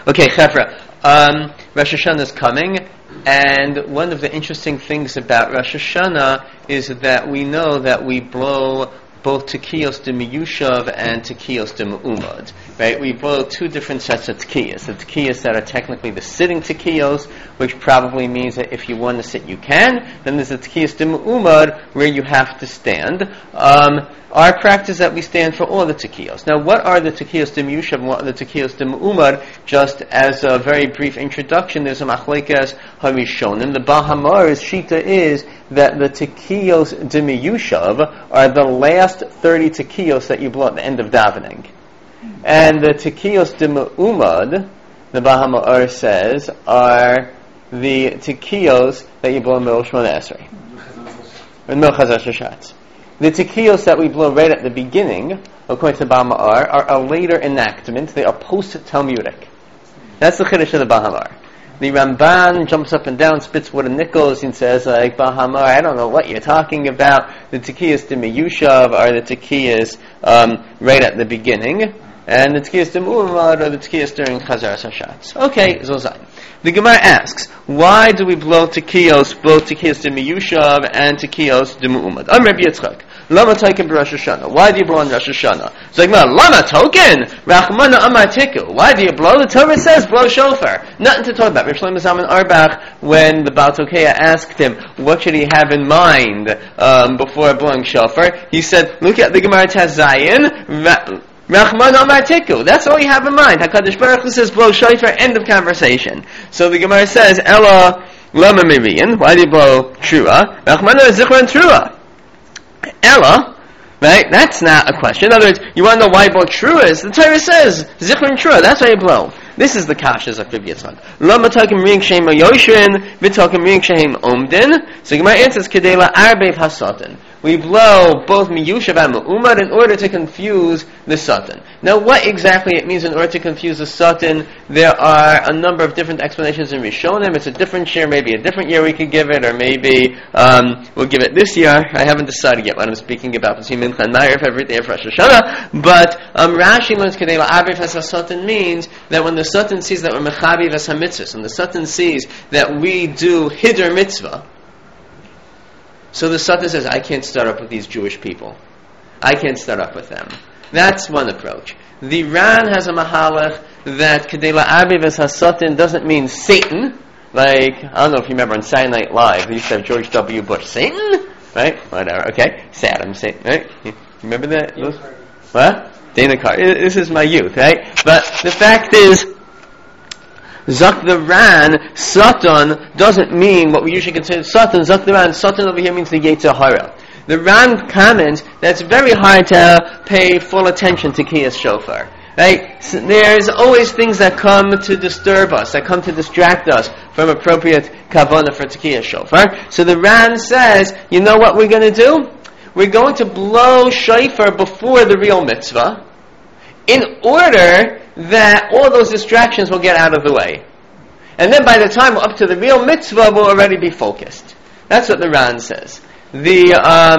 Okay, Chevra. Rosh Hashanah is coming, and one of the interesting things about Rosh Hashanah is that we know that we blow both Tekiyos de Miyushav and Tekiyos de Me'umad. Right? We blow two different sets of Tekiyos. The Tekiyos that are technically the sitting Tekiyos, which probably means that if you want to sit, you can. Then there's the Tekiyos de Me'umad, where you have to stand. Our practice is that we stand for all the Tekiyos. Now, what are the Tekiyos de Miyushav and what are the Tekiyos de Me'umad? Just as a very brief introduction, there's a Machlekes Harishonim. The Baal HaMaor's Shita is that the Tekiyos de Miyushav are the last 30 Tekiyos that you blow at the end of davening. And the Tekiyos de Me'umad, the Baal HaMaor says, are the Tekiyos that you blow in Mil Shmona Esrei. In Mil Chazar Shashatz. The Tekiyos that we blow right at the beginning, according to the Baal HaMaor, are a later enactment. They are post-Talmudic. That's the Chiddush of the Baal HaMaor. The Ramban jumps up and down, spits wood and nickels, and says, like, Baal HaMaor, I don't know what you're talking about. The Tekiyos de Miyushav are the Tekiyos right at the beginning, and the Tekiyos de Me'umad are the Tekiyos during Chazar Hashatz. Okay, Zozai. The Gemara asks, why do we blow Tekiyos, both Tekiyos de Miyushav and Tekiyos de Me'umad? I'm Rabbi Yitzchak. Lama token Rosh Hashanah. Why do you blow on Rosh Hashanah? It's like, Lama token? Rachmana Amar Tiku. Why do you blow? The Torah says blow shofar. Nothing to talk about. Rav Shlomo Zalman Auerbach, when the Baal Tokeya asked him, what should he have in mind before blowing shofar? He said, look at the Gemara Tazayin, Rachmana Amar Tiku. That's all you have in mind. HaKadosh Baruch Hu says blow shofar, end of conversation. So the Gemara says, Ella Lama Miriyan. Why do you blow Trua? Rachmana Zichron Trua. Ella, right? That's not a question. In other words, you want to know why blow Trua is? The Torah says, Zichron Trua, that's why you blow. This is the kashas of Rabbi Yitzchak. Lama takim ring shem yoshrin, v'takim ring shem omdin. So Gemara answers, Kedela arbev hasotin. We blow both miyushav and me'umad in order to confuse the satan. Now, what exactly it means in order to confuse the satan, there are a number of different explanations in Rishonim. It's a different year, maybe a different year we could give it, or maybe we'll give it this year. I haven't decided yet what I'm speaking about between Mincha and Ma'ariv every day of Rosh Hashanah. But Rashi learns Kedela arbev hasotin means that when the satan sees that we're mechabi v'samitzvos, and the satan sees that we do hider mitzvah, so the Satan says, I can't start up with these Jewish people. I can't start up with them. That's one approach. The Ran has a mahalach that Kedela Aviv HaSatan doesn't mean Satan. Like, I don't know if you remember on Saturday Night Live, they used to have George W. Bush. Satan? Right? Whatever. Okay. Saddam Satan. Right? You remember that? What? Dana Carvey. This is my youth, right? But the fact is, Zak the Ran, Satan, doesn't mean what we usually consider Satan. Zak the Ran, Satan over here means the Yetzer Hara. The Ran comments that it's very hard to pay full attention to Kiyas Shofar. Right? So there's always things that come to disturb us, that come to distract us from appropriate kavanah for Tekiyas Shofar. So the Ran says, you know what we're going to do? We're going to blow shofar before the real mitzvah, in order that all those distractions will get out of the way. And then by the time we're up to the real mitzvah, we'll already be focused. That's what the Ran says. The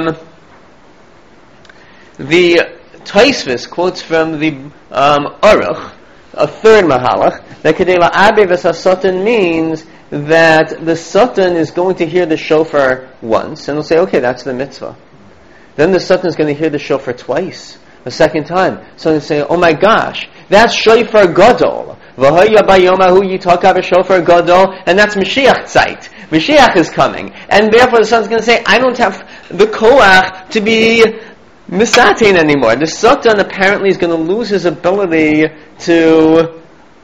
Taisvis quotes from the Aruch, a third mahalach, that Kedela Abev HaSatan means that the Satan is going to hear the shofar once, and he'll say, okay, that's the mitzvah. Then the Satan is going to hear the shofar twice, a second time. So he'll say, oh my gosh, that's shofar gadol. V'hoya bayomahu yitakav shofar gadol, and that's Mashiach tzeit. Mashiach is coming, and therefore the Son's going to say, I don't have the koach to be misatin anymore. The Satan apparently is going to lose his ability to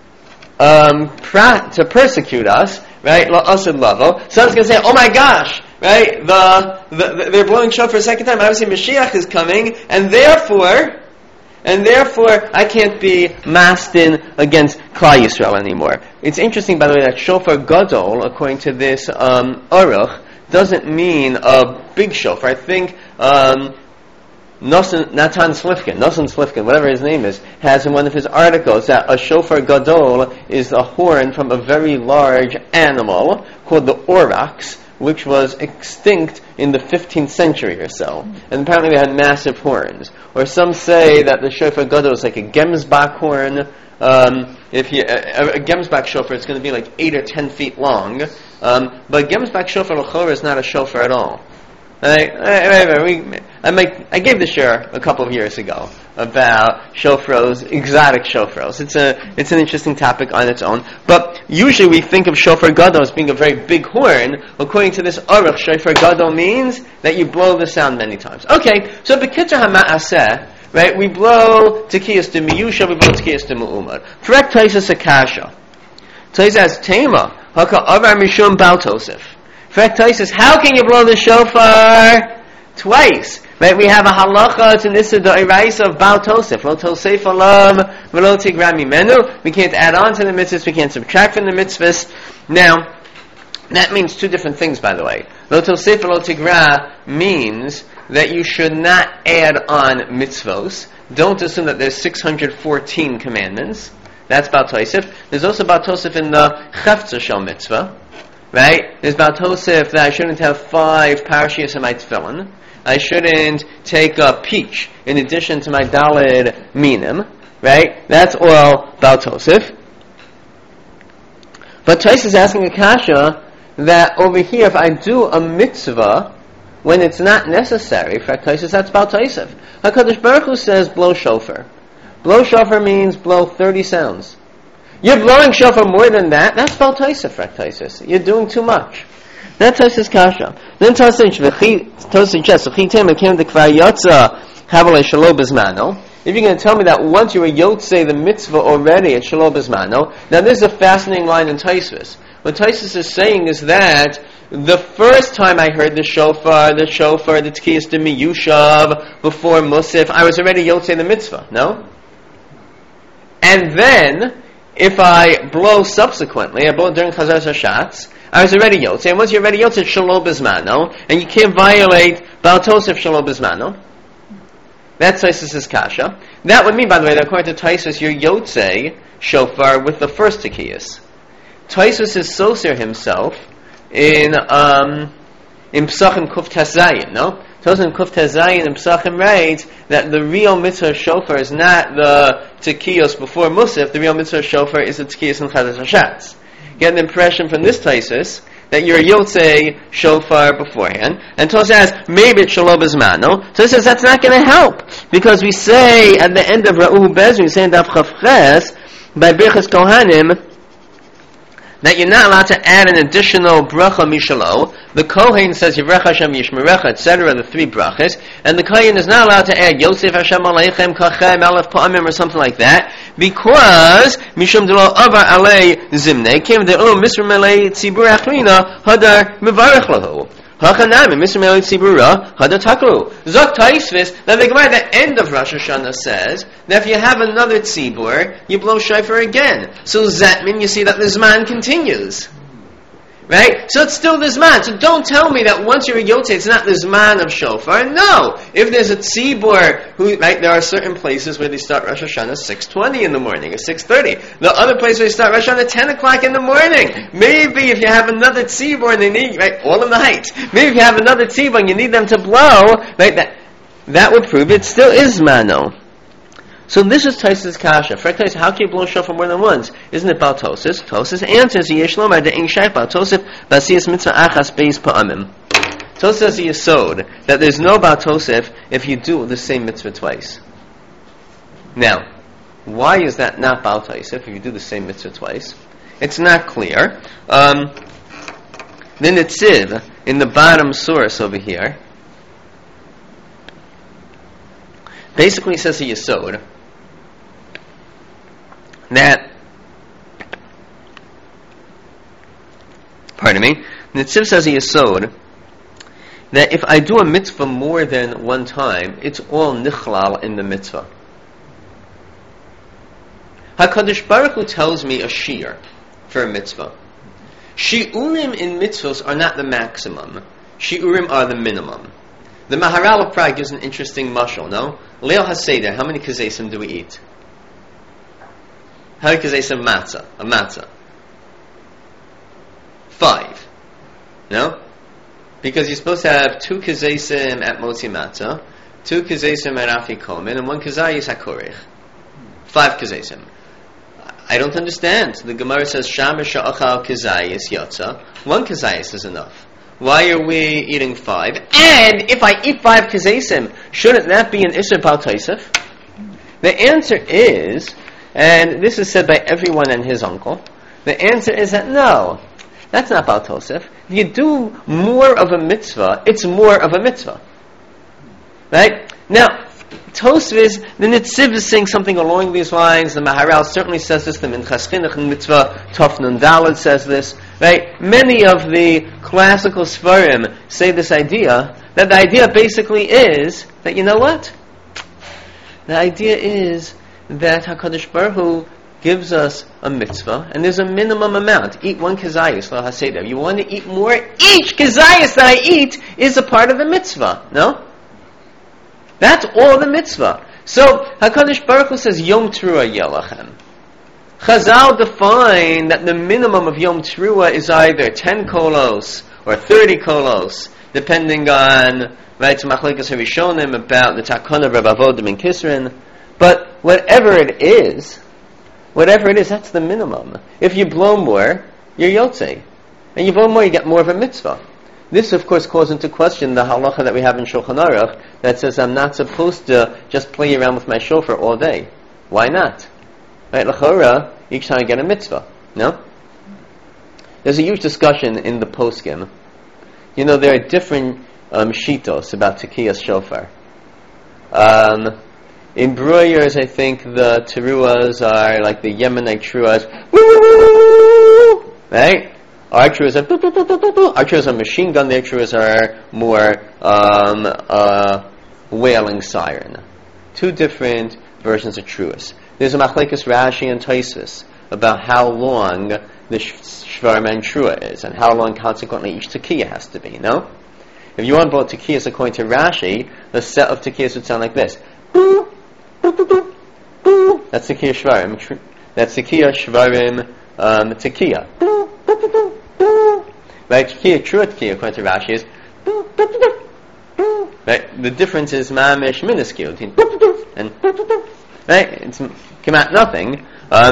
persecute us, right? La'asad lavo. Son's going to say, oh my gosh, right? They're blowing shofar a second time. Obviously Mashiach is coming, and therefore I can't be mastin against Klal Yisrael anymore. It's interesting, by the way, that shofar gadol, according to this Aruch, doesn't mean a big shofar. I think Natan Slifkin, whatever his name is, has in one of his articles that a shofar gadol is a horn from a very large animal called the aurochs, which was extinct in the 15th century or so. And apparently they had massive horns. Or some say that the shofar gadol is like a gemsbach horn, if you a Gemsbach shofar, it's going to be like 8 or 10 feet long. But Gemsbach shofar l'chora is not a shofar at all. I gave the share a couple of years ago about shofros, exotic shofros. It's an interesting topic on its own. But usually we think of shofar gadol as being a very big horn. According to this aruch, shofar gadol means that you blow the sound many times. Okay, so b'kitzer hama'aseh, right? We blow tekiyas de miyusha, we blow tekiyas de mu'umad. Correct Taisus akasha. Taisus has tema haka avar mishum bal tosef. Correct Taisus, how can you blow the shofar twice? Right, we have a halacha, it's an issa d'oraisa of Baal Tosef. Lo tosef alam, v'lo tigra mimenu. We can't add on to the mitzvahs, we can't subtract from the mitzvahs. Now, that means two different things, by the way. Lo tosef v'lo tigra means that you should not add on mitzvos. Don't assume that there's 614 commandments. That's Baal Tosef. There's also Baal Tosef in the Chefza Shel Mitzvah. Right? There's Baal Tosef that I shouldn't have 5 parashias in my tefillin. I shouldn't take a peach in addition to my daled minim. Right? That's all Baal Tosef. But Tais is asking Akasha that over here, if I do a mitzvah when it's not necessary, for Tais, that's Baal Tosef. HaKadosh Baruch Hu says blow shofar. Blow shofar means blow 30 sounds. You're blowing shofar more than that, that's Baal Tosef, Taisus. You're doing too much. That's Taisus Kasha. Then Taisus suggests, if you're going to tell me that once you were yotzei the mitzvah already at Shalom Bismano, now this is a fascinating line in Taisus. What Taisus is saying is that the first time I heard the shofar, the tkiyas de miyushav, before Musaf, I was already yotzei the mitzvah, no? And then, if I blow subsequently, I blow during Chazar Hashatz, I was already yotzei, and once you're already yotzei, Shalom Bismano, and you can't violate Baal Tosef Shalom Bismano. That's Taisus' kasha. That would mean, by the way, that according to Taisus, you're yotzei shofar with the first tkiyas. Taisus is Soser himself in Psachim Kuf Tezayin, no? Taisus in Kuf Tezayin in Psachim writes that the real mitzvah shofar is not the tekiyos before Musaf, the real mitzvah shofar is the tekiyos in Chazar Hashatz. You get an impression from this Taisus that you're yotzei shofar beforehand, and Taisus says, maybe it's Shalom Bismano. Taisus says that's not going to help, because we say at the end of Ra'u Bezri, we say in Daf Chavches, by Birchas Kohanim, that you're not allowed to add an additional bracha mishalo. The Kohen says Yivrech Hashem Yishmerecha, etc., the 3 brachas, and the Kohen is not allowed to add Yosef Hashem Aleichem Kachem Aleph Pa'amim or something like that, because Mishum Delo Avar Alei Zimne came the Misra Melei Tzibur Achrina Hadar Mevarech Lahu. Hachanami Misra Melei Tzibura Hadar Taklu. Zok Taisvis. Now the Gemara at the end of Rosh Hashanah says that if you have another tzibur, you blow shofar again. So does that mean you see that the Zman continues? Right? So it's still the Zman. So don't tell me that once you're a yotzei, it's not the Zman of shofar. No! If there's a tzibur, right, there are certain places where they start Rosh Hashanah 6:20 in the morning, or 6:30. The other place where they start Rosh Hashanah 10 o'clock in the morning. Maybe if you have another tzibur and they need, right, all in the height. Maybe if you have another tzibur and you need them to blow, right, that would prove it still is Mano. So this is Taisus' kasha. For Taisus, how can you blow shofar more than once? Isn't it Baal Tosef? Tosef answers, Yesh Lomar de'ing shayf Baal Tosef b'asiyas mitzvah achas beis pa'amim. Tosef says a yesod that there's no Baal Tosef if you do the same mitzvah twice. Now, why is that not Baal Tosef if you do the same mitzvah twice? It's not clear. The Netziv, in the bottom source over here, basically says a yesod that, Netziv says a yesod that if I do a mitzvah more than one time, it's all nichlal in the mitzvah. HaKadosh Baruch Hu tells me a shiur for a mitzvah. Shiurim in mitzvahs are not the maximum. Shiurim are the minimum. The Maharal of Prague gives an interesting mashal, no? Leil HaSeder, how many kazesim do we eat? How many kazesim matzah? A matzah. 5. No? Because you're supposed to have 2 kazesim at Motzi Matzah, 2 kazesim at Afikomen, and 1 kazayis HaKorech. 5 kazesim. I don't understand. The Gemara says, Shama sha'achal kizayis yotza. 1 kizayis is enough. Why are we eating 5? And if I eat 5 kizaysim, shouldn't that be an Isser Bal Tosef? The answer is, and this is said by everyone and his uncle, the answer is that no, that's not Bal Tosef. If you do more of a mitzvah, it's more of a mitzvah. Right? Now, Tosfos, the Nitziv is saying something along these lines. The Maharal certainly says this. The Minchas Chinuch and Mitzvah Tov Nun Daled says this. Right? Many of the classical Sfarim say this idea, that the idea basically is that, you know what? The idea is that HaKadosh Baruch Hu gives us a mitzvah, and there's a minimum amount. Eat 1 kizayis, lo haseder. You want to eat more? Each kizayis that I eat is a part of the mitzvah. No? That's all the mitzvah. So, HaKadosh Baruch Hu says, Yom Teruah Yelachem. Chazal define that the minimum of Yom Teruah is either 10 kolos or 30 kolos, depending on, right, to Machlekes Rishonim about the Takana of Reb Avodim and Kisrin. But whatever it is, that's the minimum. If you blow more, you're Yotzei. And you blow more, you get more of a mitzvah. This, of course, calls into question the halacha that we have in Shulchan Aruch that says I'm not supposed to just play around with my shofar all day. Why not? Right, l'chora, each time I get a mitzvah. No? There's a huge discussion in the poskim. You know, there are different shitos about tekiyas shofar. In Bruyers, I think the teruas are like the Yemenite teruas. Right? Our truas are machine gun. Their truas are more wailing siren. 2 different versions of truas. There's a machlekes Rashi and Tosfos about how long the shvarim and trua is, and how long consequently each tekiah has to be. No, if you want both tekiyas according to Rashi, the set of tekiyas would sound like this. That's tekiyah shvarim. That's tekiyah shvarim tekiyah. Right, true tekiah according to Rashi is right. The difference is mamish minuscule and right. It's come out nothing.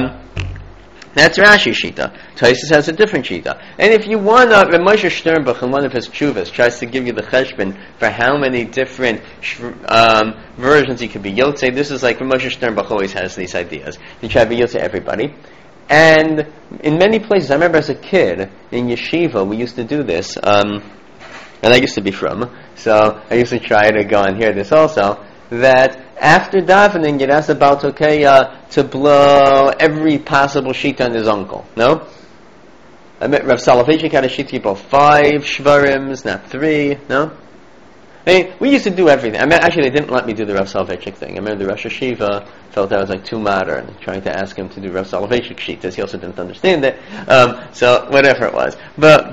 That's Rashi shita. Tosfos has a different shita. And if you want, Reb Moshe Sternbuch in one of his tshuvas tries to give you the cheshbon for how many different versions he could be yotzei. This is like Reb Moshe Sternbuch always has these ideas. He try to be yotzei everybody. And in many places, I remember as a kid in yeshiva, we used to do this, and I used to be from, so I used to try to go and hear this also, that after davening, you'd ask the Baal Tokeya to blow every possible shita on his uncle. No? I met Rav Soloveitchik had a shita, he blew 5 shvarims, not 3. No? I mean, we used to do everything. I mean, actually, they didn't let me do the Rav Soloveitchik thing. I remember the Rosh Hashiva felt I was like too modern, trying to ask him to do Rav Soloveitchik shitas. He also didn't understand it. So whatever it was, but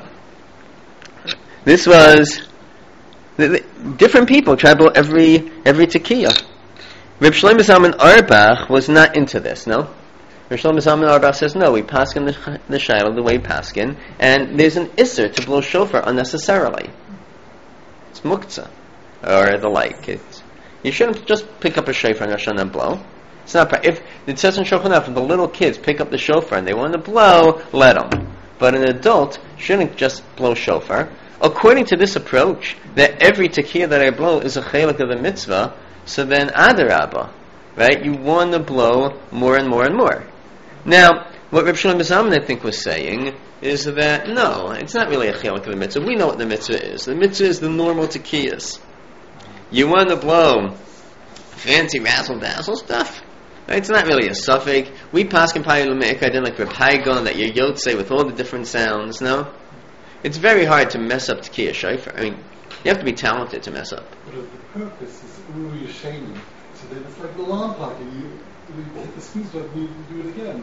this was different people try to blow every tekiah. Reb Shlomo Zalman Auerbach was not into this. No, Reb Shlomo Zalman Auerbach says no. We paskin the shayla the way paskin, and there's an isser to blow shofar unnecessarily. It's muktzah or the like. You shouldn't just pick up a shofar and Rosh Hashanah and blow. It's not. If it says in Shulchan Aruch, if the little kids pick up the shofar and they want to blow, let them. But an adult shouldn't just blow shofar. According to this approach, that every tekiah that I blow is a chelik of the mitzvah, so then adarabah, right? You want to blow more and more and more. Now, what Reb Shlomo Zalman I think was saying is that no, it's not really a chelik of the mitzvah. We know what the mitzvah is. The mitzvah is the normal tekiyas. You want to blow fancy razzle dazzle stuff. Right? It's not really a suffix. We paskin payil me'ikar din like Reb Haigon that you're yotzei with all the different sounds. No, it's very hard to mess up tekiyah shofar. I mean, you have to be talented to mess up. But the purpose is uru yesheni, so that it's like the alarm clock, and you hit the snooze button, you do it again.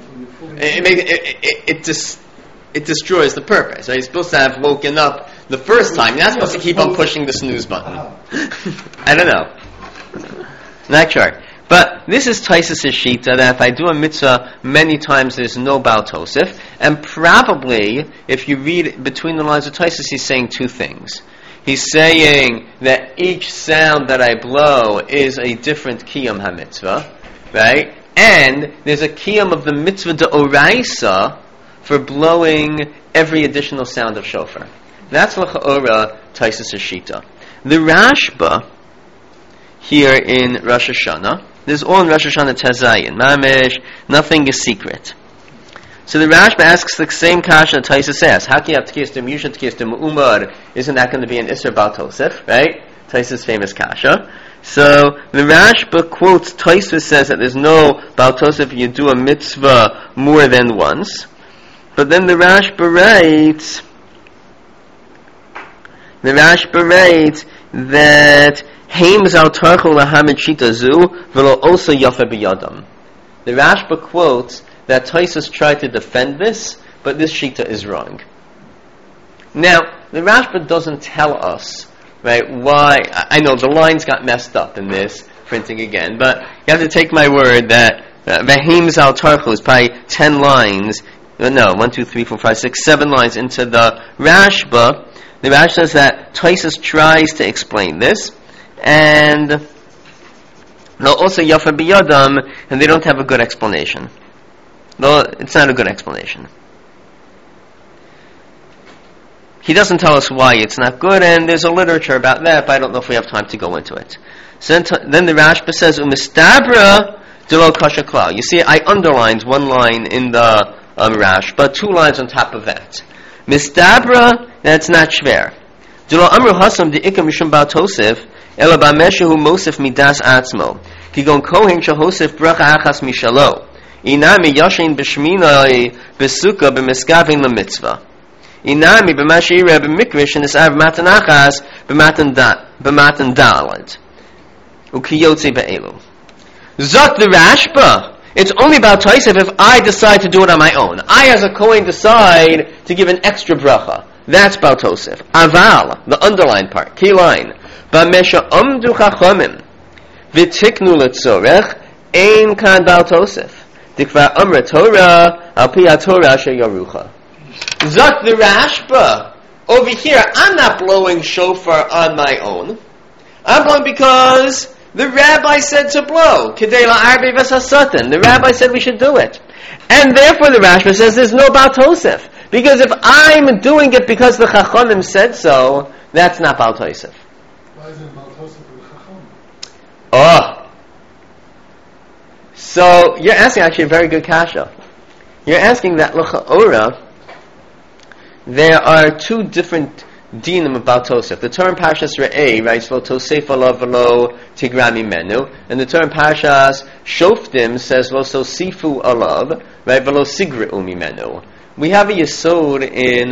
It destroys the purpose. Right? You're supposed to have woken up the first time. You're not supposed to keep on pushing the snooze button. I don't know. Not sure. But this is Tosfos' shita that if I do a mitzvah many times, there's no Baal Tosef. And probably, if you read between the lines of Tosfos, he's saying 2 things. He's saying that each sound that I blow is a different kiyum ha-mitzvah, right? and there's a kiyum of the mitzvah d'oraisa for blowing every additional sound of shofar. That's l'cha'ora Taisus Shita. The Rashba here in Rosh Hashanah, this is all in Rosh Hashanah Tezayin. Mamish, nothing is secret. So the Rashba asks the same kasha that Taisus says. How can you have Tkiyas D'Miyusha, Tkiyas D'Mu'umar? Isn't that going to be an Isser Bal Tosef, right? Taisus' famous kasha. So the Rashba quotes Taisus says that there's no Bal Tosef if you do a mitzvah more than once. But then the Rashba writes that Haim zal tarchul lahamid shita zu v'lo also yafa b'yadam. The Rashba quotes that Taisus tried to defend this, but this shita is wrong. Now, the Rashba doesn't tell us, right, why. I know the lines got messed up in this printing again, but you have to take my word that Haim zal tarchul is probably 10 lines. No, 1, 2, 3, 4, 5, 6, 7 lines into the Rashba. The Rashba says that Taisus tries to explain this, and they'll also yafa biyadam, and they don't have a good explanation. No, it's not a good explanation. He doesn't tell us why it's not good, and there's a literature about that, but I don't know if we have time to go into it. So then the Rashba says, umistabra delo kasha klal. You see, I underlined one line in the Rashba, 2 lines on top of that. Mistabra, that's not shver. Delo amru hasam de ikam mishum ba tosef, ela ba meshehu mosef midas atzmo. Kigon kohen shehosef bracha achas mishalo. Inami yashin b'shminai b'sukkah b'miskavin l'mitzvah. Inami b'mashira b'mikrish and isav matan achas b'matan dalad. Ukiyotzi b'elu. Zot the Rashba. It's only about Taisef if I decide to do it on my own. I, as a Kohen, decide to give an extra bracha. That's Baal Tosef. Aval, the underlined part, key line. B'mesha omdu chachamim v'tiknu l'tzorech ein kan Baal Tosef. Dikva amra Torah al pi ha-Torah sheyarucha. Zot the Rashba. Over here, I'm not blowing shofar on my own. I'm blowing because the rabbi said to blow. Kedei la'arbi v'sasatan. The rabbi said we should do it. And therefore the Rashba says there's no Baal Tosef. Because if I'm doing it because the Chachamim said so, that's not Baal Tosef. Why isn't it Baal Tosef for the Chachamim? Oh. So you're asking actually a very good kasha. You're asking that l'cha'ora, there are 2 different dinim about Tosef. The term Parshas Re'eh writes Lo Tosef Alav V'lo Tigrami Menu, and the term Parshas Shoftim says Lo Sosifu Alav, right? V'lo Sigre'u Mimenu. We have a yesod in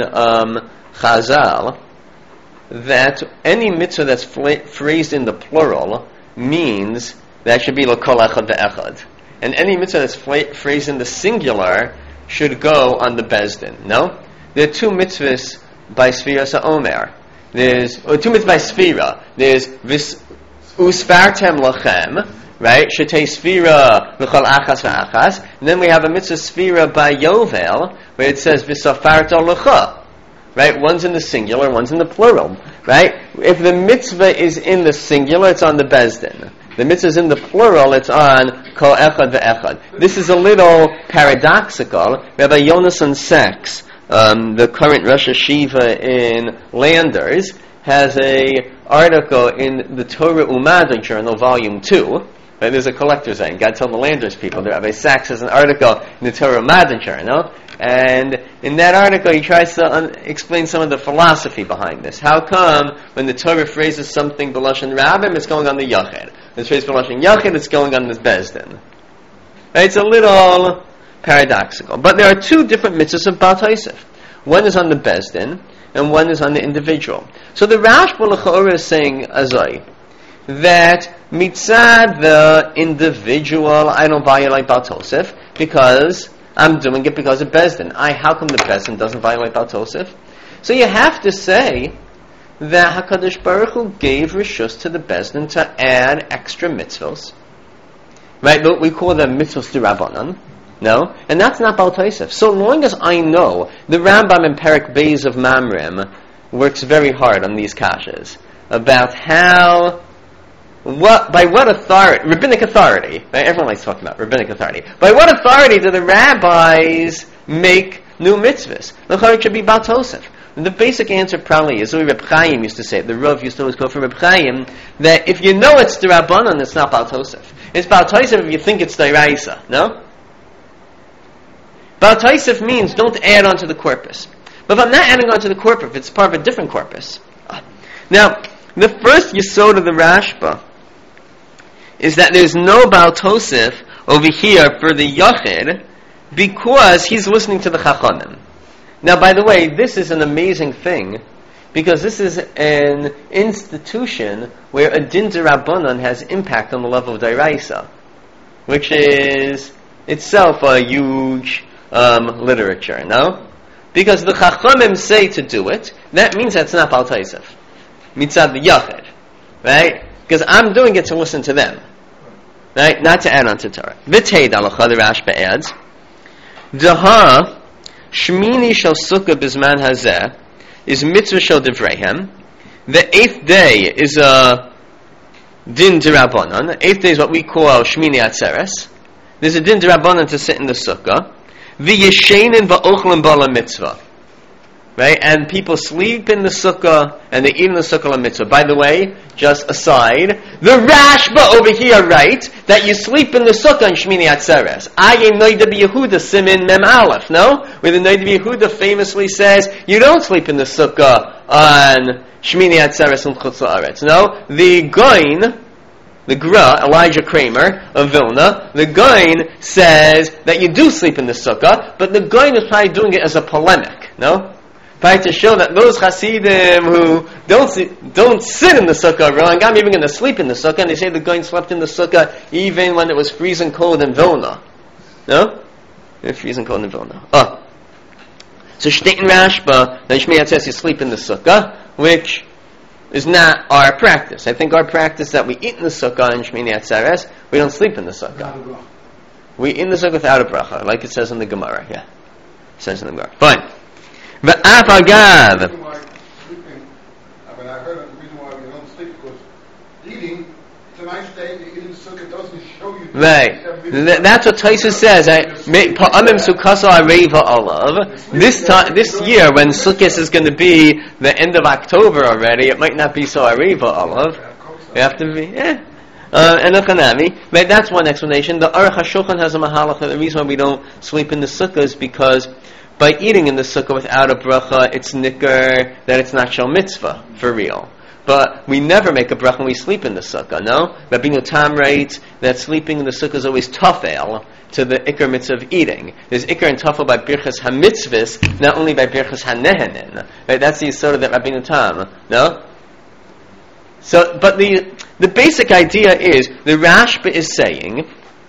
Chazal that any mitzvah that's phrased in the plural means that should be Lo Kol Echad Ve'echad, and any mitzvah that's phrased in the singular should go on the Bezdin. No, there are 2 mitzvahs by Sfira Sa'omer. There's 2 mitzvahs by Sfira. There's Usfartem Lachem, right? Shetei Sfira L'chol Achas V'achas. And then we have a mitzvah Sfira by Yovel, where it says V'safarto L'cha. Right? One's in the singular, one's in the plural. Right? If the mitzvah is in the singular, it's on the Bezdin. The mitzvah is in the plural, it's on Kol Echad Ve'echad. This is a little paradoxical. Rabbi Yonason Sachs, the current Rosh Hashiva in Landers, has a article in the Torah Umadon Journal, Volume 2. Right? There's a collector's item. God told the Landers people, Rabbi Sachs has an article in the Torah Umadon Journal, and in that article he tries to explain some of the philosophy behind this. How come when the Torah phrases something b'lashon Rabbim, it's going on the Yachid? When it's phrased b'lashon Yachid, it's going on the Bezdin. Right? It's a little paradoxical. But there are 2 different mitzvahs of Baal Tosef. One is on the Bezdin, and one is on the individual. So the Rashba l'cha'ora is saying, Azai, that mitzad the individual, I don't violate Baal Tosef, because I'm doing it because of Bezdin. How come the Bezdin doesn't violate Baal Tosef? So you have to say that HaKadosh Baruch Hu gave Rishus to the Bezdin to add extra mitzvahs. Right? We call them mitzvahs d'Rabbanan. No? And that's not Baal Tosef. So long as I know, the Rambam in Perek Beis of Mamrim works very hard on these kashas about how by what authority, rabbinic authority, right? Everyone likes talking about rabbinic authority. By what authority do the rabbis make new mitzvahs? It should be Baal Tosef. And the basic answer probably is, the way Reb Chaim used to say it, the Rav used to always quote from Reb Chaim, that if you know it's the Rabbanon, it's not Baal Tosef. It's Baal Tosef if you think it's D'Oraisa, no? Baal Tosef means don't add on to the corpus. But if I'm not adding on to the corpus, if it's part of a different corpus. Now, the first yesod of the Rashba is that there's no Baal Tosef over here for the Yachid because he's listening to the Chachamim. Now, by the way, this is an amazing thing because this is an institution where a din d'Rabbanan has impact on the level of D'Oraisa, which is itself a huge literature, no? Because the Chachamim say to do it, that means that's not Baal Tosef. Mitzad the Yachid, right? Because I'm doing it to listen to them, right? Not to add on to Torah. V'teid alacha, the Rashba adds, Daha Shmini shel Sukkah bizman hazeh is mitzvah shel divreihem. The 8th day is a din d'Rabbanan. The 8th day is what we call Shmini Atzeres. There's a din d'Rabbanan to sit in the Sukkah. V'yeshenin va'ochlim bala mitzvah. Right? And people sleep in the Sukkah and they eat in the Sukkah mitzvah. By the way, just aside, the Rashba over here writes that you sleep in the Sukkah on Shmini Atzeres. Ayin Noida b'Yehuda Simin Mem Aleph, no? Where the Noida b'Yehuda famously says you don't sleep in the Sukkah on Shmini Atzeres and Chutz La'aretz. No? The Goin, the Gra, Elijah Kramer of Vilna, the Goin says that you do sleep in the Sukkah, but the Goin is probably doing it as a polemic, no? Probably to show that those Hasidim who don't sit in the Sukkah are wrong. I'm even going to sleep in the Sukkah, and they say the Goin slept in the Sukkah even when it was freezing cold in Vilna. No? It was freezing cold in Vilna. Oh. So Shteit in Rashba, then Shmini says you sleep in the Sukkah, which is not our practice. I think our practice is that we eat in the Sukkah in Shmini Atzeres, we don't sleep in the Sukkah. We eat in the Sukkah without a bracha, like it says in the Gemara. Yeah. It says in the Gemara. Fine. V'af agav. I heard the reason why we don't sleep because eating, it's a nice day to eat in the Sukkah, doesn't show you. Right. That's what Tosfos says. This year, when Sukkot is going to be the end of October already, it might not be so Ariva Olav. You have to be, and but that's one explanation. The Aruch HaShulchan has a mahalacha. The reason why we don't sleep in the Sukkah is because by eating in the Sukkah without a bracha, it's nicker that it's not shel mitzvah, for real. But we never make a bracha when we sleep in the Sukkah, no? Rabbeinu Tam writes that sleeping in the Sukkah is always tafel to the ikar mitzvah of eating. There's ikar and tafel by birchas ha-mitzvahs, not only by birchas ha-nehenin. Right? That's the yisod of that Rabbeinu Tam, no? So, but the basic idea is, the Rashba is saying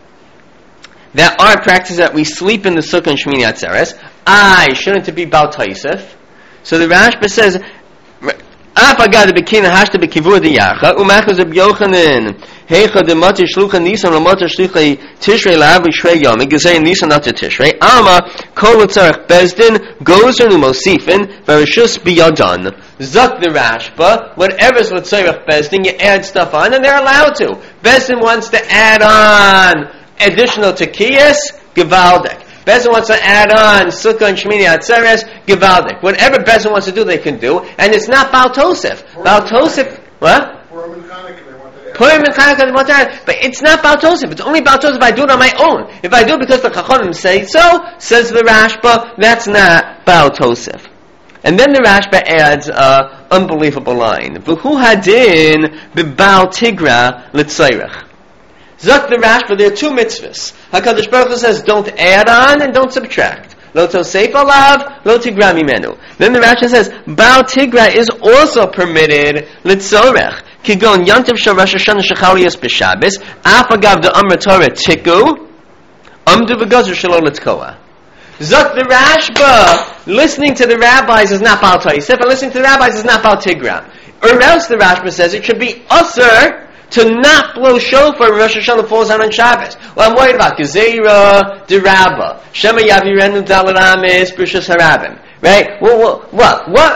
that our practice is that we sleep in the Sukkah and Shmini Atzeres. Shouldn't it be Baal Tosef? So the Rashba says, Afagad bekina hashta bekivur diyacha umachas Reb Yochanan heicha de matir shlucha nisan matir shlucha tishrei lav shrei yom gezei nisan not tishrei alma kol tzarich bezdin gozer numosifin verishus biyadan zuk the Rashba whatever's l'tzarich bezdin you add stuff on and they're allowed to. Bezdin wants to add on additional tekiyas gevaldik. Bezin wants to add on Sukkah and Shmini Atzeres, Givaldik. Whatever Bezin wants to do, they can do. And it's not Baal Tosef. Baal Tosef, what? Purim and Chanukah, they want to add. Purim and Chanukah, they want to add. But it's not Baal Tosef. It's only Baal Tosef if I do it on my own. If I do it because the Chachamim say so, says the Rashba, that's not Baal Tosef. And then the Rashba adds an unbelievable line. V'hu hadin b'Baal Tigra l'tzayrich. Zuk the Rashba, there are two mitzvahs. HaKadosh Baruch Hu says, don't add on and don't subtract. Lo tosef alav, lo tigra mimenu. Then the Rashba says, Baal Tigra is also permitted litzorech. Kigon yantiv shel Rosh Hashanah shechaliyos b'Shabbos, af agav de Amar Torah tiku, amdu v'gozer shelo litzkoa. Zuk the Rashba, listening to the rabbis is not Baal Tosef, and listening to the rabbis is not Baal Tigra. Or else the Rashba says it should be usher to not blow shofar when Rosh Hashanah falls out on Shabbos. Well, I'm worried about Gezerah de Rabba, Shema Yavirenu Dalet Amis Brishas Harabim. Right? Well, what?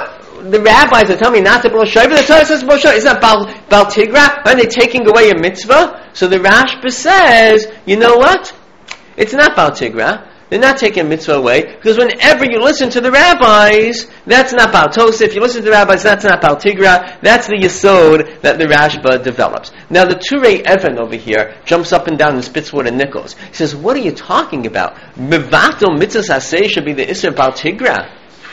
the rabbis are telling me not to blow shofar, the Torah says to blow shofar. Is that Bal Tigra? Are they taking away a mitzvah? So the Rashba says, you know what? It's not Bal Tigra. They're not taking a mitzvah away, because whenever you listen to the rabbis, that's not Bal Tosef. If you listen to the rabbis, that's not Bal Tigra. That's the Yesod that the Rashba develops. Now the Turei Even over here jumps up and down and spits water nickels. He says, what are you talking about? Mevatel mitzvah aseh should be the Isser Bal Tigra.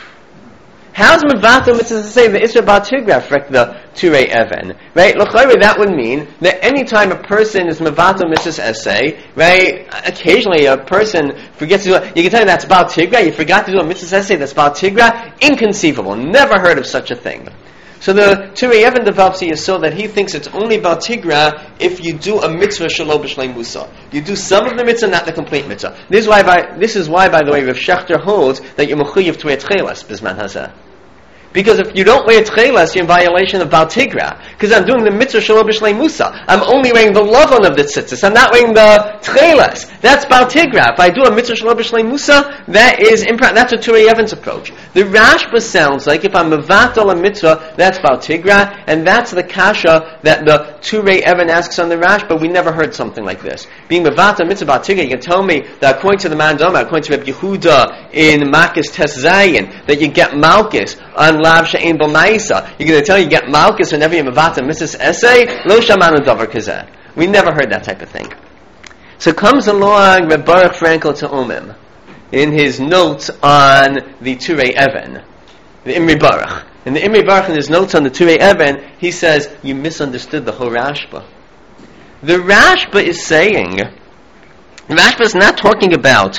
How's Mevatel mitzvah aseh the Isser Bal Tigra for the Turei Even? Right? L'chayre, that would mean that any time a person is Mevatel mitzvah aseh, right? Occasionally a person forgets to do it. You can tell me that's Bal Tigra. You forgot to do a mitzvah aseh that's Bal Tigra. Inconceivable. Never heard of such a thing. So the Turei Even develops a yesod that he thinks it's only Bal Tigra if you do a mitzvah shelo b'shlei musa. You do some of the mitzvah, not the complete mitzvah. This is why, by the way, Rav Shechter holds that you're mechuyev to wear tchelas bisman hazeh. Because if you don't wear tchelas, you're in violation of Bal Tigra. Because I'm doing the mitzvah shelo b'shlei musa. I'm only wearing the lavon of the tzitzis. I'm not wearing the tchelas. That's Bal Tigra. If I do a mitzvah shelo b'shlei musa, that is that's a Turei Even's approach. The Rashba sounds like if I'm mevatel a mitzvah, that's Bal Tigra, and that's the kasha that the Turei Even asks on the Rashba. We never heard something like this. Being mevatel mitzvah Bal Tigra, you can tell me that according to the Mandama, according to Reb Yehuda in Makis Tes Zayin, that you get Malchus on Lav She'en Bo Ma'isa. You're going to tell you get Malchus whenever you mevatel mitzvah essay? Lo shamanu davar kazeh. We never heard that type of thing. So comes along Reb Baruch Frankel to Omim in his notes on the Turei Even, the Imri Baruch. In the Imri Baruch, in his notes on the Turei Even, he says, you misunderstood the whole Rashba. The Rashba is saying, the Rashba is not talking about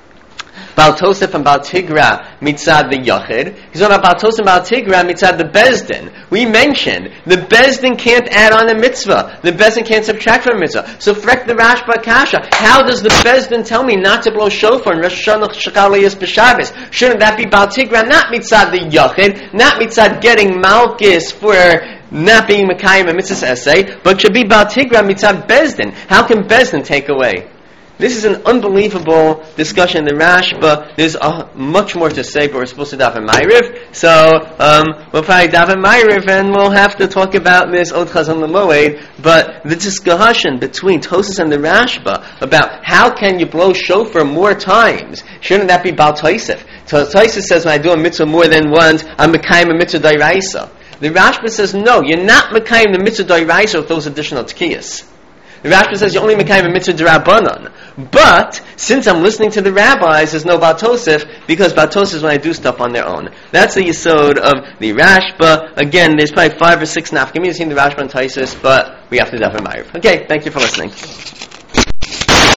Bal Tosef and Bal Tigra mitzad the Yachid. He's talking about Bal Tosef and Bal Tigra mitzad the Bezdin. We mentioned the Bezdin can't add on a mitzvah. The Bezdin can't subtract from a mitzvah. So frek the Rashba Kasha. How does the Bezdin tell me not to blow shofar in Rosh Hashanah Shechaliyas B'Shabbos? Shouldn't that be Bal Tigra? Not mitzad the Yachid. Not mitzad getting Malchus for not being Mekayim a mitzvah essay, but should be Bal Tigra mitzad Bezdin. How can Bezdin take away? This is an unbelievable discussion in the Rashba. There's much more to say, but we're supposed to daven Ma'ariv, so we'll probably daven Ma'ariv, and we'll have to talk about this Od Chazon L'Moed. But the discussion between Tosas and the Rashba about how can you blow shofar more times, shouldn't that be Bal Tosef? Tosef says when I do a mitzvah more than once, I'm Mekayim a mitzvah d'oraisa. The Rashba says no, you're not Mekayim the mitzvah d'oraisa with those additional tkiyas. The Rashba says you only Mekayim a mitzvah d'Rabbanan. But, since I'm listening to the rabbis, there's no Bal Tosef, because Bal Tosef is when I do stuff on their own. That's the yesod of the Rashba. Again, there's probably 5 or 6 nafkamis in the Rashba and Taisus, but we have to daven Ma'ariv. Okay, thank you for listening.